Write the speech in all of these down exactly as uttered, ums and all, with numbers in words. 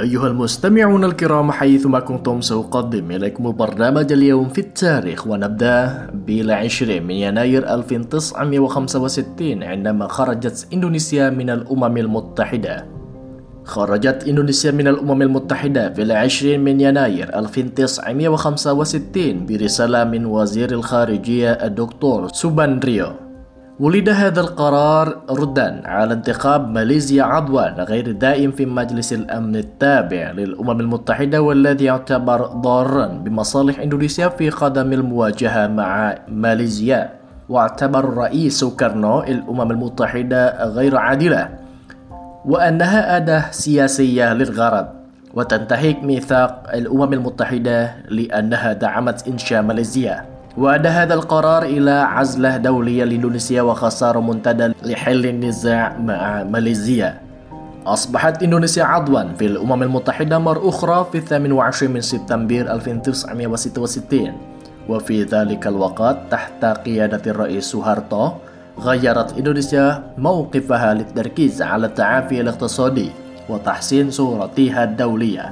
أيها المستمعون الكرام، حيثما كنتم سأقدم إليكم برنامج اليوم في التاريخ، ونبدأ بالعشرين من يناير ألف وتسعمائة وخمسة وستين عندما خرجت إندونيسيا من الأمم المتحدة. خرجت إندونيسيا من الأمم المتحدة في العشرين من يناير ألف وتسعمائة وخمسة وستين برسالة من وزير الخارجية الدكتور سوباندريو. ولد هذا القرار ردا على انتخاب ماليزيا عضوا غير دائم في مجلس الأمن التابع للأمم المتحدة، والذي يعتبر ضارا بمصالح إندونيسيا في قدم المواجهة مع ماليزيا. واعتبر الرئيس سوكارنو الأمم المتحدة غير عادلة، وأنها أداة سياسية للغرض، وتنتهك ميثاق الأمم المتحدة لأنها دعمت إنشاء ماليزيا. وأدى هذا القرار إلى عزلة دولية لإندونيسيا وخسارة منتدى لحل النزاع مع ماليزيا. أصبحت إندونيسيا عضوا في الأمم المتحدة مرة أخرى في الثامن والعشرين من سبتمبر ألف وتسعمائة وستة وستين، وفي ذلك الوقت تحت قيادة الرئيس سوهارتو غيرت إندونيسيا موقفها للتركيز على التعافي الاقتصادي وتحسين صورتها الدولية.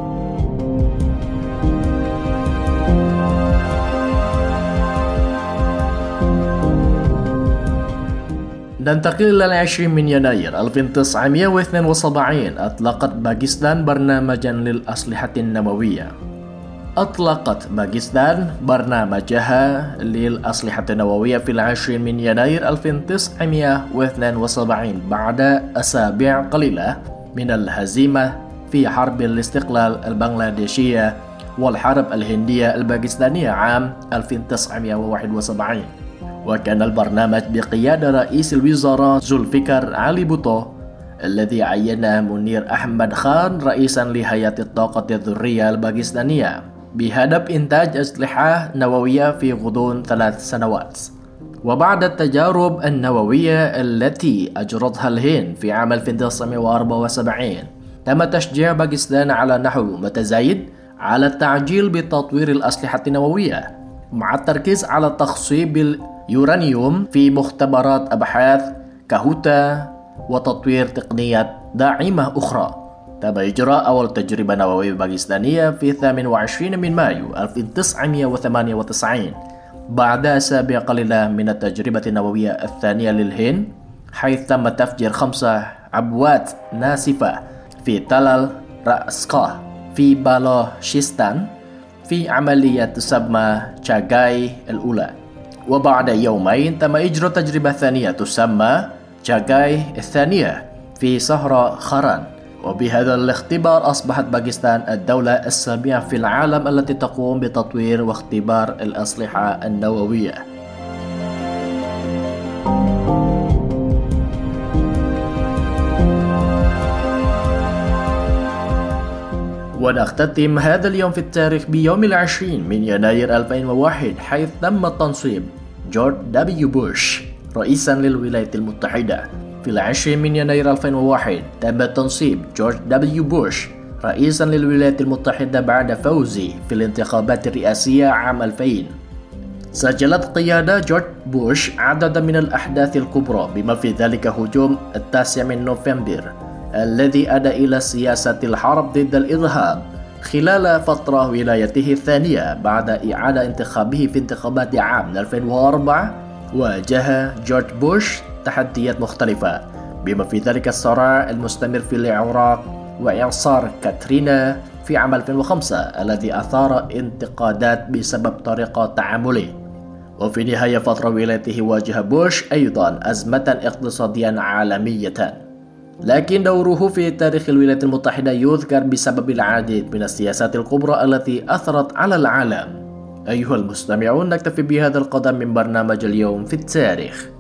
ننتقل إلى العشرين من يناير ألف وتسعمائة واثنين وسبعين. أطلقت باكستان برنامجا للأسلحة النووية. أطلقت باكستان برنامجها للأسلحة النووية في العشرين من يناير ألف وتسعمائة واثنين وسبعين بعد أسابيع قليلة من الهزيمة في حرب الاستقلال البنغلاديشية والحرب الهندية الباكستانية عام ألف وتسعمائة وواحد وسبعين. وكان البرنامج بقيادة رئيس الوزراء ذوالفقار علي بوتو، الذي عين منير أحمد خان رئيسا لهيئة الطاقة الذرية الباكستانية بهدف إنتاج أسلحة نووية في غضون ثلاث سنوات. وبعد التجارب النووية التي أجرتها الهند في عام ألف وتسعمائة وأربعة وسبعين، تم تشجيع باكستان على نحو متزايد على التعجيل بتطوير الأسلحة النووية، مع التركيز على تخصيب اليورانيوم في مختبرات أبحاث كهوتا وتطوير تقنيات داعمة أخرى. تم إجراء أول تجربة نووية باكستانية في الثامن والعشرين من مايو ألف وتسعمائة وثمانية وتسعين بعد أسابيع قليلة من التجربة النووية الثانية للهند، حيث تم تفجير خمسة عبوات ناسفة في تلال رأسكاه في بالوشستان في عملية تسمى تشاغاي الأولى. وبعد يومين تم إجراء تجربة ثانية تسمى تشاغاي الثانية في صحراء خاران. وبهذا الاختبار أصبحت باكستان الدولة السابعة في العالم التي تقوم بتطوير واختبار الأسلحة النووية. ونختتم هذا اليوم في التاريخ بيوم العشرين من يناير ألفين وواحد، حيث تم تنصيب جورج دبليو بوش رئيسا للولايات المتحدة. في العشرين من يناير ألفين وواحد تم تنصيب جورج دبليو بوش رئيسا للولايات المتحدة بعد فوزه في الانتخابات الرئاسية عام ألفين. سجلت قيادة جورج بوش عددا من الأحداث الكبرى، بما في ذلك هجوم التاسع من نوفمبر الذي أدى إلى سياسة الحرب ضد الإرهاب خلال فترة ولايته الثانية بعد إعادة انتخابه في انتخابات عام ألفين وأربعة. واجه جورج بوش تحديات مختلفة، بما في ذلك الصراع المستمر في العراق وإعصار كاترينا في عام ألفين وخمسة الذي أثار انتقادات بسبب طريقة تعامله. وفي نهاية فترة ولايته واجه بوش أيضا أزمة اقتصادية عالمية، لكن دوره في تاريخ الولايات المتحدة يذكر بسبب العديد من السياسات الكبرى التي أثرت على العالم. أيها المستمعون، نكتفي بهذا القدر من برنامج اليوم في التاريخ.